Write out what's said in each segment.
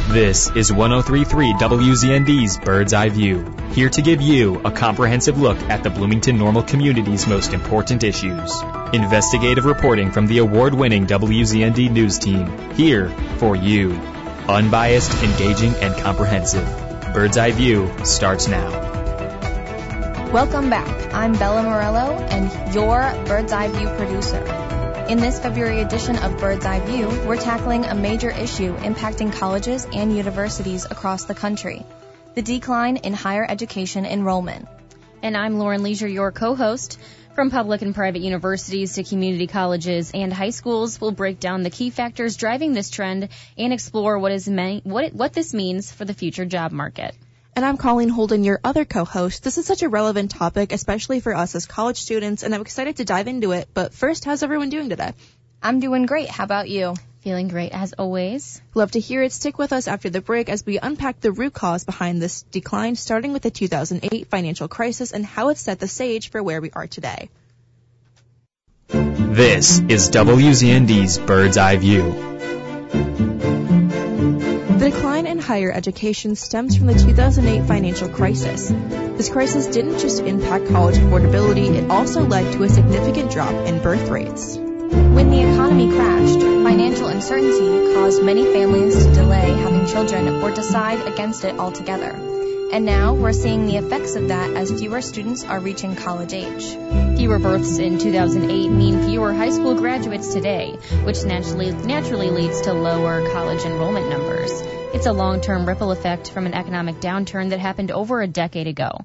This is 103.3 WZND's Bird's Eye View, here to give you a comprehensive look at the Bloomington Normal community's most important issues. Investigative reporting from the award-winning WZND News team, here for you. Unbiased, engaging, and comprehensive. Bird's Eye View starts now. Welcome back. I'm Bella Morello, and your Bird's Eye View producer. In this February edition of Bird's Eye View, we're tackling a major issue impacting colleges and universities across the country: the decline in higher education enrollment. And I'm Lauren Leisure, your co-host. From public and private universities to community colleges and high schools, we'll break down the key factors driving this trend and explore what this means for the future job market. And I'm Colleen Holden, your other co-host. This is such a relevant topic, especially for us as college students, and I'm excited to dive into it. But first, how's everyone doing today? I'm doing great. How about you? Feeling great, as always. Love to hear it. Stick with us after the break as we unpack the root cause behind this decline, starting with the 2008 financial crisis and how it set the stage for where we are today. This is WZND's Bird's Eye View. The decline in higher education stems from the 2008 financial crisis. This crisis didn't just impact college affordability, it also led to a significant drop in birth rates. When the economy crashed, financial uncertainty caused many families to delay having children or decide against it altogether. And now we're seeing the effects of that as fewer students are reaching college age. Fewer births in 2008 mean fewer high school graduates today, which naturally leads to lower college enrollment numbers. It's a long-term ripple effect from an economic downturn that happened over a decade ago.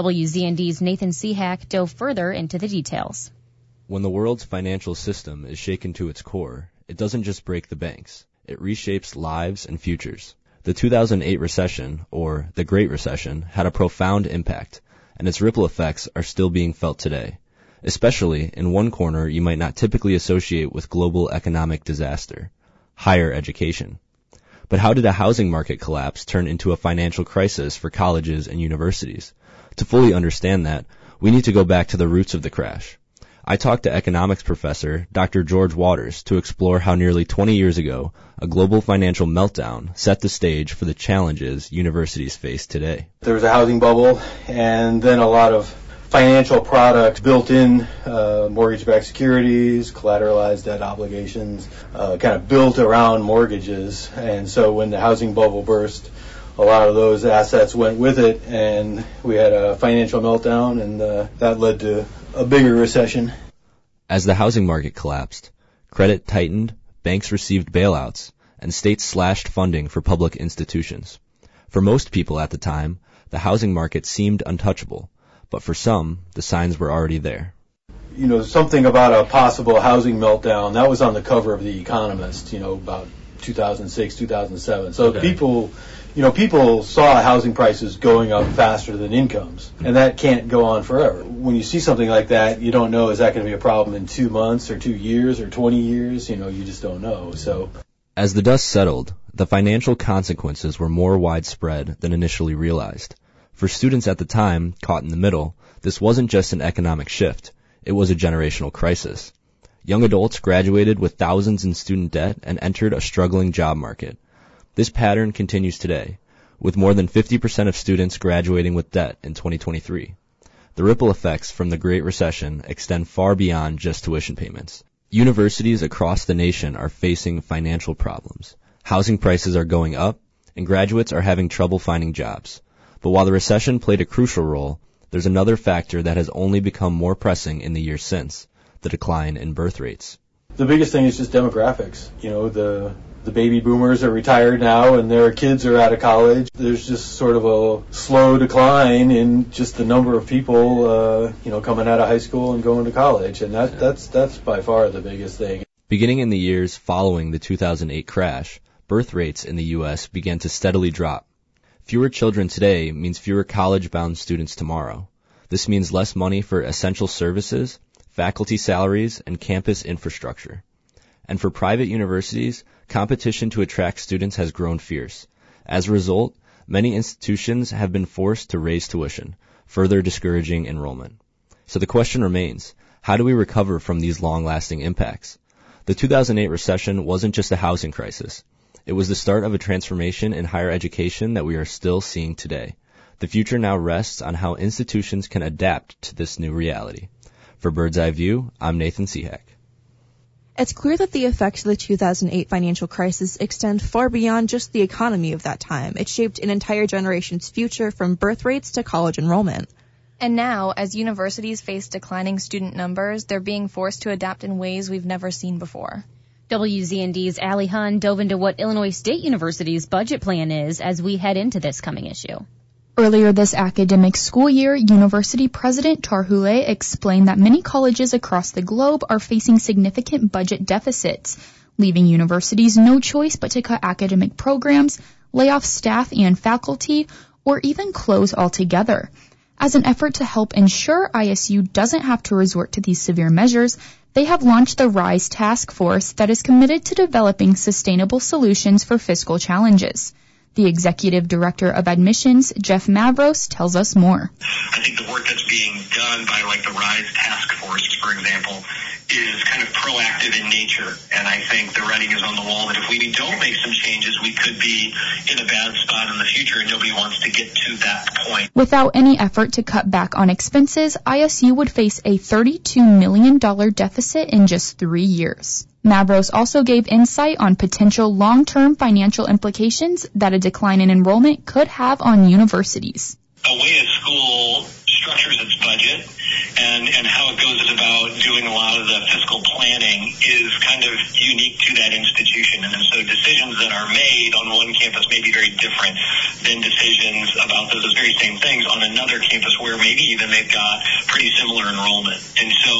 WZND's Nathan Sehack dove further into the details. When the world's financial system is shaken to its core, it doesn't just break the banks. It reshapes lives and futures. The 2008 recession, or the Great Recession, had a profound impact, and its ripple effects are still being felt today, especially in one corner you might not typically associate with global economic disaster: higher education. But how did a housing market collapse turn into a financial crisis for colleges and universities? To fully understand that, we need to go back to the roots of the crash. I talked to economics professor Dr. George Waters to explore how nearly 20 years ago, a global financial meltdown set the stage for the challenges universities face today. There was a housing bubble, and then a lot of financial products built in, mortgage-backed securities, collateralized debt obligations, kind of built around mortgages. And so when the housing bubble burst, a lot of those assets went with it, and we had a financial meltdown, and that led to a bigger recession. As the housing market collapsed, credit tightened, banks received bailouts, and states slashed funding for public institutions. For most people at the time, the housing market seemed untouchable, but for some, the signs were already there. You know, something about a possible housing meltdown, that was on the cover of The Economist, about 2006, 2007. So okay. People saw housing prices going up faster than incomes, and that can't go on forever. When you see something like that, you don't know, is that going to be a problem in 2 months or 2 years or 20 years? You just don't know. So, as the dust settled, the financial consequences were more widespread than initially realized. For students at the time, caught in the middle, this wasn't just an economic shift, it was a generational crisis. Young adults graduated with thousands in student debt and entered a struggling job market. This pattern continues today, with more than 50% of students graduating with debt in 2023. The ripple effects from the Great Recession extend far beyond just tuition payments. Universities across the nation are facing financial problems. Housing prices are going up, and graduates are having trouble finding jobs. But while the recession played a crucial role, there's another factor that has only become more pressing in the years since: the decline in birth rates. The biggest thing is just demographics. The baby boomers are retired now, and their kids are out of college. There's just sort of a slow decline in just the number of people, coming out of high school and going to college, and that's by far the biggest thing. Beginning in the years following the 2008 crash, birth rates in the U.S. began to steadily drop. Fewer children today means fewer college-bound students tomorrow. This means less money for essential services, faculty salaries, and campus infrastructure. And for private universities, competition to attract students has grown fierce. As a result, many institutions have been forced to raise tuition, further discouraging enrollment. So the question remains, how do we recover from these long-lasting impacts? The 2008 recession wasn't just a housing crisis. It was the start of a transformation in higher education that we are still seeing today. The future now rests on how institutions can adapt to this new reality. For Bird's Eye View, I'm Nathan Sehak. It's clear that the effects of the 2008 financial crisis extend far beyond just the economy of that time. It shaped an entire generation's future from birth rates to college enrollment. And now, as universities face declining student numbers, they're being forced to adapt in ways we've never seen before. WZND's Allie Hunn dove into what Illinois State University's budget plan is as we head into this coming issue. Earlier this academic school year, University President Tarhule explained that many colleges across the globe are facing significant budget deficits, leaving universities no choice but to cut academic programs, lay off staff and faculty, or even close altogether. As an effort to help ensure ISU doesn't have to resort to these severe measures, they have launched the RISE task force that is committed to developing sustainable solutions for fiscal challenges. The Executive Director of Admissions, Jeff Mavros, tells us more. I think the work that's being done by the RISE task force, for example, is kind of proactive in nature. And I think the writing is on the wall that if we don't make some changes, we could be in a bad spot in the future, and nobody wants to get to that point. Without any effort to cut back on expenses, ISU would face a $32 million deficit in just 3 years. Mavros also gave insight on potential long-term financial implications that a decline in enrollment could have on universities. A way a school structures its budget and how it goes about doing a lot of the fiscal planning is kind of unique to that institution. And so decisions that are made on one campus may be very different than decisions about those very same things on another campus where maybe even they've got pretty similar enrollment. And so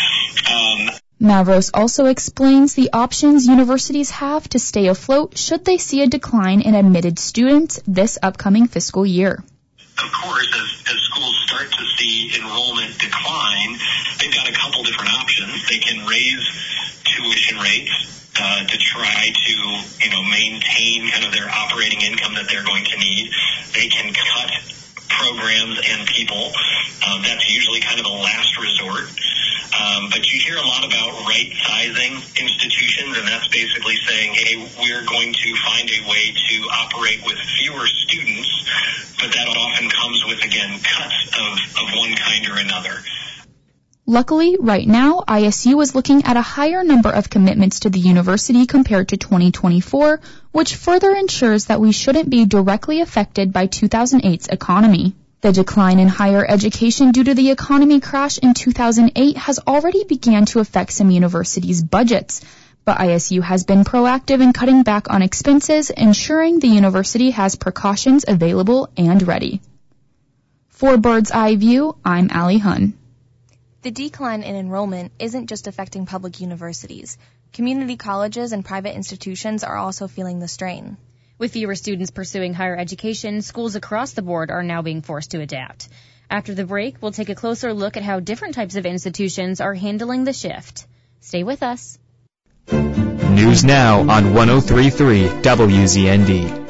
Mavros also explains the options universities have to stay afloat should they see a decline in admitted students this upcoming fiscal year. Of course, as schools start to see enrollment decline, they've got a couple different options. They can raise tuition rates to try to, maintain kind of their operating income that they're going to need. They can cut programs and people. That's usually kind of a last resort. But you hear a lot about right-sizing institutions, and that's basically saying, hey, we're going to find a way to operate with fewer students, but that often comes with, again, cuts of one kind or another. Luckily, right now, ISU is looking at a higher number of commitments to the university compared to 2024, which further ensures that we shouldn't be directly affected by 2008's economy. The decline in higher education due to the economy crash in 2008 has already begun to affect some universities' budgets, but ISU has been proactive in cutting back on expenses, ensuring the university has precautions available and ready. For Bird's Eye View, I'm Allie Hunn. The decline in enrollment isn't just affecting public universities. Community colleges and private institutions are also feeling the strain. With fewer students pursuing higher education, schools across the board are now being forced to adapt. After the break, we'll take a closer look at how different types of institutions are handling the shift. Stay with us. News now on 103.3 WZND.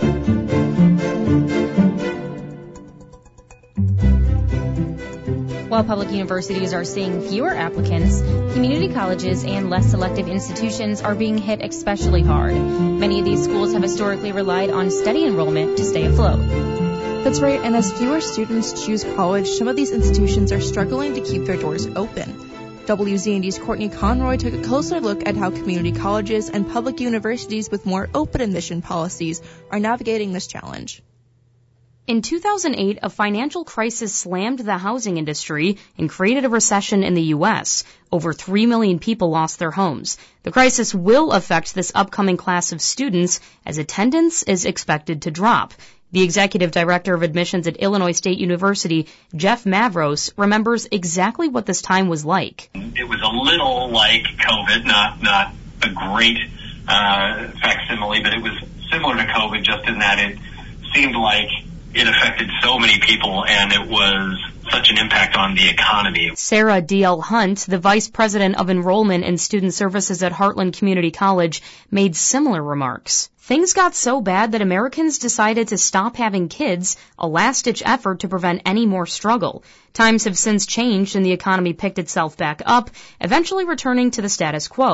While public universities are seeing fewer applicants, community colleges and less selective institutions are being hit especially hard. Many of these schools have historically relied on steady enrollment to stay afloat. That's right, and as fewer students choose college, some of these institutions are struggling to keep their doors open. WZND's Courtney Conroy took a closer look at how community colleges and public universities with more open admission policies are navigating this challenge. In 2008, a financial crisis slammed the housing industry and created a recession in the U.S. Over 3 million people lost their homes. The crisis will affect this upcoming class of students as attendance is expected to drop. The executive director of admissions at Illinois State University, Jeff Mavros, remembers exactly what this time was like. It was a little like COVID, not a great facsimile, but it was similar to COVID just in that it seemed like it affected so many people, and it was such an impact on the economy. Sarah D.L. Hunt, the vice president of enrollment and student services at Heartland Community College, made similar remarks. Things got so bad that Americans decided to stop having kids, a last-ditch effort to prevent any more struggle. Times have since changed and the economy picked itself back up, eventually returning to the status quo.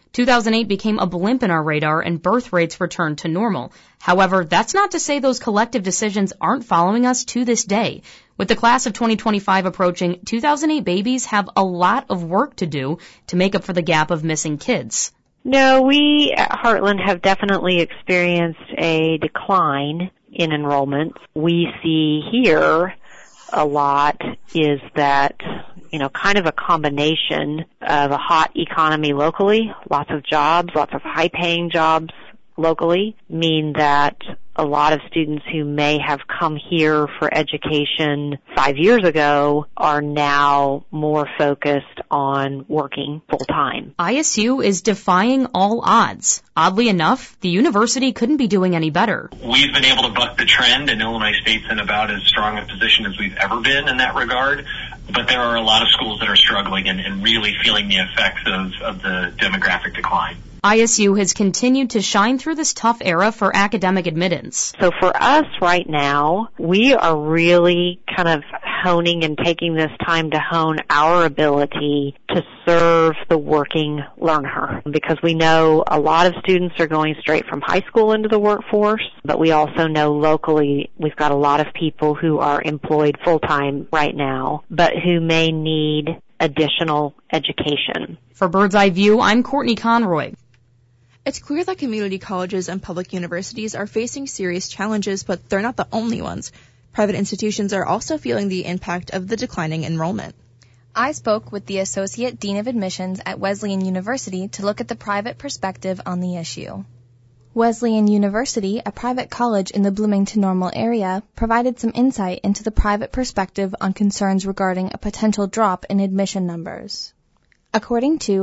2008 became a blimp in our radar and birth rates returned to normal. However, that's not to say those collective decisions aren't following us to this day. With the class of 2025 approaching, 2008 babies have a lot of work to do to make up for the gap of missing kids. No, we at Heartland have definitely experienced a decline in enrollment. We see here a lot is that, kind of a combination of a hot economy locally, lots of jobs, lots of high-paying jobs locally, mean that a lot of students who may have come here for education 5 years ago are now more focused on working full-time. ISU is defying all odds. Oddly enough, the university couldn't be doing any better. We've been able to buck the trend, and Illinois State's in about as strong a position as we've ever been in that regard. But there are a lot of schools that are struggling and really feeling the effects of the demographic decline. ISU has continued to shine through this tough era for academic admittance. So for us right now, we are really kind of honing and taking this time to hone our ability to serve the working learner, because we know a lot of students are going straight from high school into the workforce, but we also know locally we've got a lot of people who are employed full-time right now, but who may need additional education. For Bird's Eye View, I'm Courtney Conroy. It's clear that community colleges and public universities are facing serious challenges, but they're not the only ones. Private institutions are also feeling the impact of the declining enrollment. I spoke with the Associate Dean of Admissions at Wesleyan University to look at the private perspective on the issue. Wesleyan University, a private college in the Bloomington-Normal area, provided some insight into the private perspective on concerns regarding a potential drop in admission numbers. According to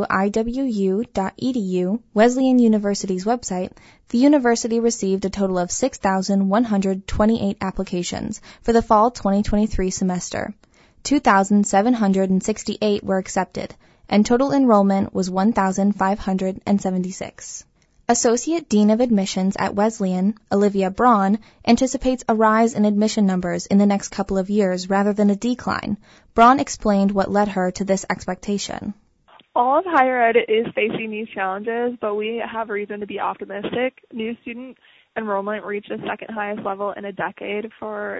iwu.edu, Wesleyan University's website, the university received a total of 6,128 applications for the fall 2023 semester. 2,768 were accepted, and total enrollment was 1,576. Associate Dean of Admissions at Wesleyan, Olivia Braun, anticipates a rise in admission numbers in the next couple of years rather than a decline. Braun explained what led her to this expectation. All of higher ed is facing these challenges, but we have reason to be optimistic. New student enrollment reached the second highest level in a decade for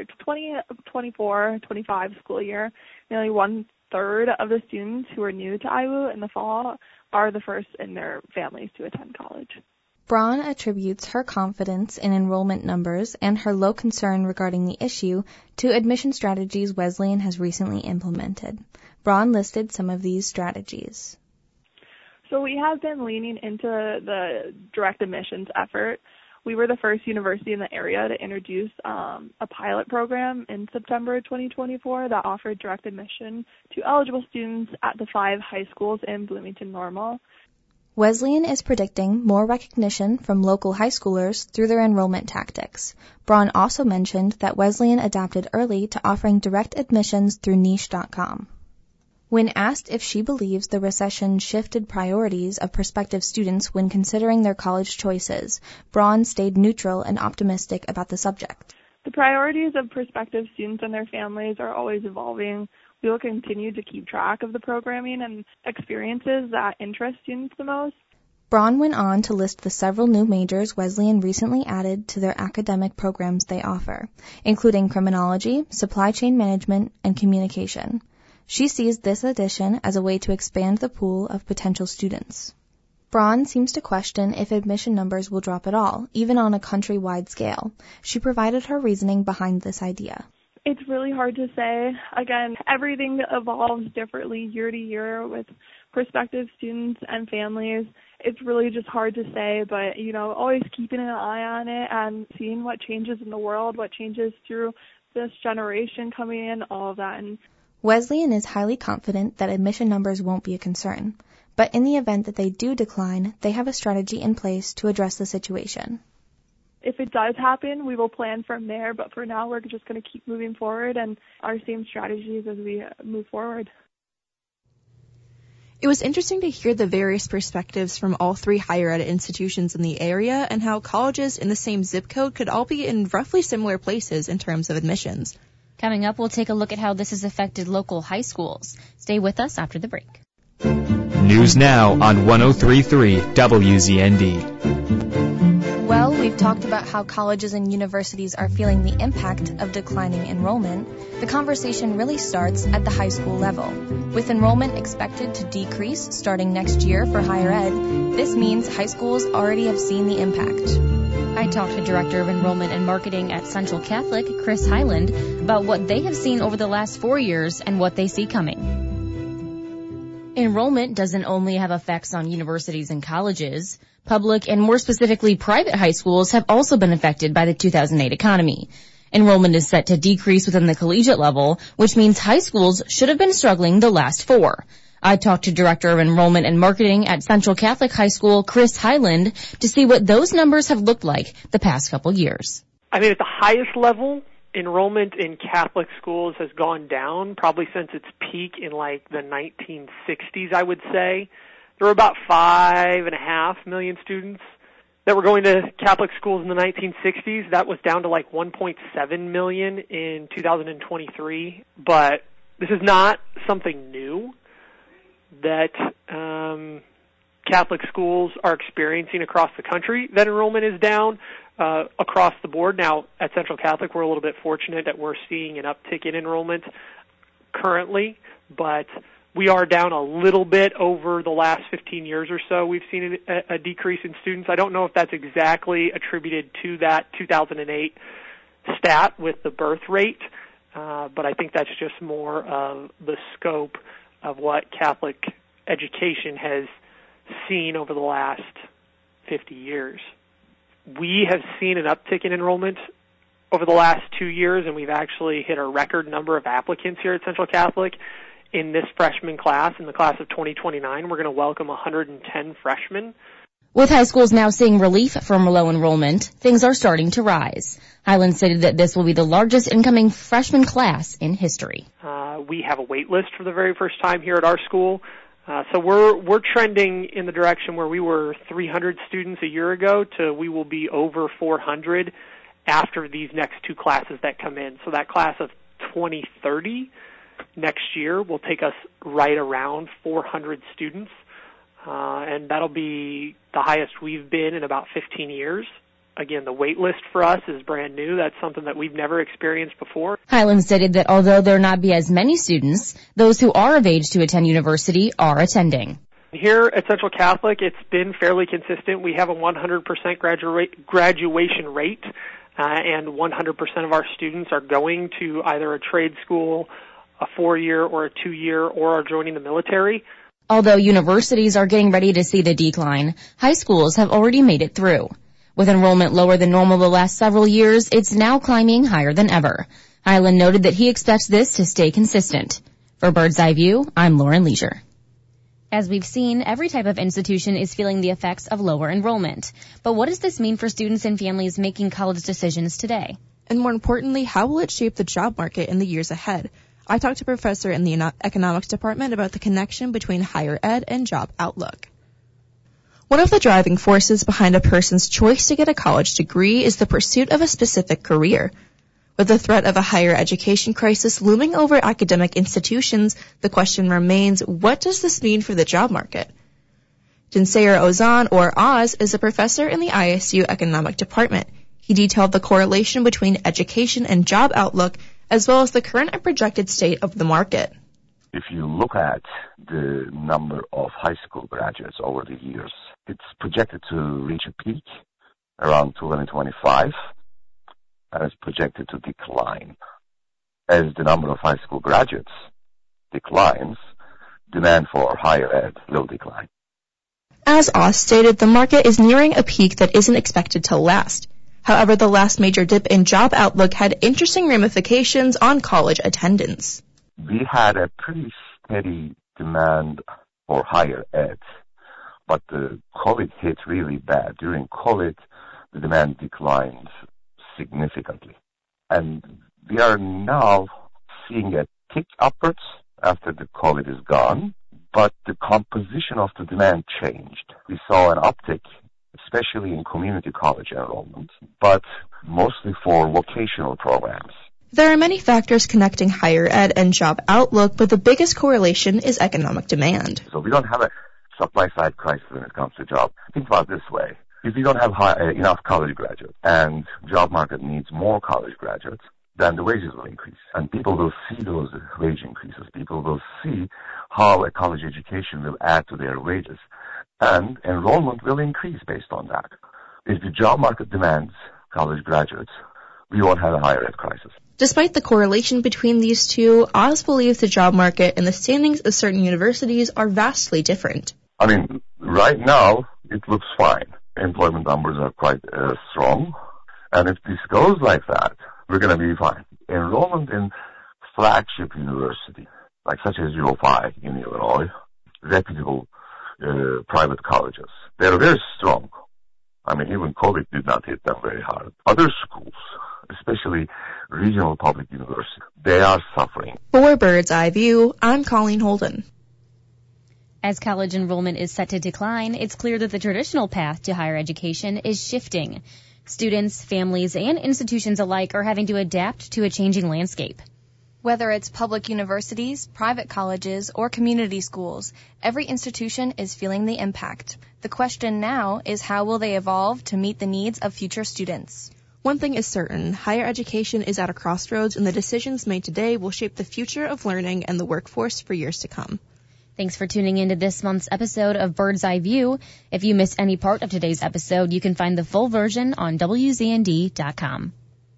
2024-25 school year. Nearly 1/3 of the students who are new to IWU in the fall are the first in their families to attend college. Braun attributes her confidence in enrollment numbers and her low concern regarding the issue to admission strategies Wesleyan has recently implemented. Braun listed some of these strategies. So we have been leaning into the direct admissions effort. We were the first university in the area to introduce a pilot program in September 2024 that offered direct admission to eligible students at the 5 high schools in Bloomington-Normal. Wesleyan is predicting more recognition from local high schoolers through their enrollment tactics. Braun also mentioned that Wesleyan adapted early to offering direct admissions through niche.com. When asked if she believes the recession shifted priorities of prospective students when considering their college choices, Braun stayed neutral and optimistic about the subject. The priorities of prospective students and their families are always evolving. We will continue to keep track of the programming and experiences that interest students the most. Braun went on to list the several new majors Wesleyan recently added to their academic programs they offer, including criminology, supply chain management, and communication. She sees this addition as a way to expand the pool of potential students. Braun seems to question if admission numbers will drop at all, even on a countrywide scale. She provided her reasoning behind this idea. It's really hard to say. Again, everything evolves differently year to year with prospective students and families. It's really just hard to say, but, always keeping an eye on it and seeing what changes in the world, what changes through this generation coming in, all of that. And Wesleyan is highly confident that admission numbers won't be a concern, but in the event that they do decline, they have a strategy in place to address the situation. If it does happen, we will plan from there, but for now we're just going to keep moving forward and our same strategies as we move forward. It was interesting to hear the various perspectives from all 3 higher ed institutions in the area and how colleges in the same zip code could all be in roughly similar places in terms of admissions. Coming up, we'll take a look at how this has affected local high schools. Stay with us after the break. News now on 103.3 WZND. Well, we've talked about how colleges and universities are feeling the impact of declining enrollment. The conversation really starts at the high school level. With enrollment expected to decrease starting next year for higher ed, this means high schools already have seen the impact. I talked to Director of Enrollment and Marketing at Central Catholic, Chris Highland, about what they have seen over the last 4 years and what they see coming. Enrollment doesn't only have effects on universities and colleges. Public and more specifically private high schools have also been affected by the 2008 economy. Enrollment is set to decrease within the collegiate level, which means high schools should have been struggling the last 4. I talked to Director of Enrollment and Marketing at Central Catholic High School, Chris Highland, to see what those numbers have looked like the past couple years. I mean, at the highest level, enrollment in Catholic schools has gone down probably since its peak in like the 1960s, I would say. There were about 5.5 million students that were going to Catholic schools in the 1960s. That was down to like 1.7 million in 2023. But this is not something new that Catholic schools are experiencing across the country, that enrollment is down across the board. Now, at Central Catholic, we're a little bit fortunate that we're seeing an uptick in enrollment currently, but we are down a little bit over the last 15 years or so. We've seen a decrease in students. I don't know if that's exactly attributed to that 2008 stat with the birth rate, but I think that's just more of the scope of what Catholic education has seen over the last 50 years. We have seen an uptick in enrollment over the last 2 years, and we've actually hit a record number of applicants here at Central Catholic. In this freshman class, in the class of 2029, we're going to welcome 110 freshmen. With high schools now seeing relief from low enrollment, things are starting to rise. Highland stated that this will be the largest incoming freshman class in history. We have a wait list for the very first time here at our school. So we're trending in the direction where we were 300 students a year ago to we will be over 400 after these next two classes that come in. So that class of 2030 next year will take us right around 400 students, and that'll be the highest we've been in about 15 years. Again, the wait list for us is brand new. That's something that we've never experienced before. Highland stated that although there not be as many students, those who are of age to attend university are attending. Here at Central Catholic, it's been fairly consistent. We have a 100% graduation rate, and 100% of our students are going to either a trade school, a 4-year or a 2-year, or are joining the military. Although universities are getting ready to see the decline, high schools have already made it through. With enrollment lower than normal the last several years, it's now climbing higher than ever. Highland noted that he expects this to stay consistent. For Bird's Eye View, I'm Lauren Leisure. As we've seen, every type of institution is feeling the effects of lower enrollment. But what does this mean for students and families making college decisions today? And more importantly, how will it shape the job market in the years ahead? I talked to a professor in the economics department about the connection between higher ed and job outlook. One of the driving forces behind a person's choice to get a college degree is the pursuit of a specific career. With the threat of a higher education crisis looming over academic institutions, the question remains, what does this mean for the job market? Jinsayer Ozan, or Oz, is a professor in the ISU economic department. He detailed the correlation between education and job outlook, as well as the current and projected state of the market. If you look at the number of high school graduates over the years, it's projected to reach a peak around 2025, and it's projected to decline. As the number of high school graduates declines, demand for higher ed will decline. As Oz stated, the market is nearing a peak that isn't expected to last. However, the last major dip in job outlook had interesting ramifications on college attendance. We had a pretty steady demand for higher ed, but the COVID hit really bad. During COVID, the demand declined significantly. And we are now seeing a tick upwards after the COVID is gone, but the composition of the demand changed. We saw an uptick, especially in community college enrollment, but mostly for vocational programs. There are many factors connecting higher ed and job outlook, but the biggest correlation is economic demand. So we don't have a supply-side crisis when it comes to jobs. Think about it this way. If we don't have enough college graduates and job market needs more college graduates, then the wages will increase. And people will see those wage increases. People will see how a college education will add to their wages. And enrollment will increase based on that. If the job market demands college graduates, we won't have a higher ed crisis. Despite the correlation between these two, Oz believes the job market and the standings of certain universities are vastly different. I mean, right now, it looks fine. Employment numbers are quite strong. And if this goes like that, we're going to be fine. Enrollment in flagship university, like such as U5 in Illinois, reputable private colleges, they're very strong. I mean, even COVID did not hit them very hard. Other schools, especially regional public universities, they are suffering. For Bird's Eye View, I'm Colleen Holden. As college enrollment is set to decline, it's clear that the traditional path to higher education is shifting. Students, families, and institutions alike are having to adapt to a changing landscape. Whether it's public universities, private colleges, or community schools, every institution is feeling the impact. The question now is how will they evolve to meet the needs of future students? One thing is certain, higher education is at a crossroads, and the decisions made today will shape the future of learning and the workforce for years to come. Thanks for tuning into this month's episode of Bird's Eye View. If you missed any part of today's episode, you can find the full version on WZND.com.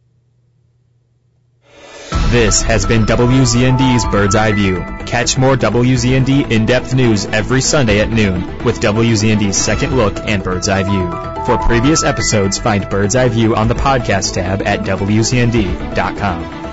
This has been WZND's Bird's Eye View. Catch more WZND in-depth news every Sunday at noon with WZND's Second Look and Bird's Eye View. For previous episodes, find Bird's Eye View on the podcast tab at WZND.com.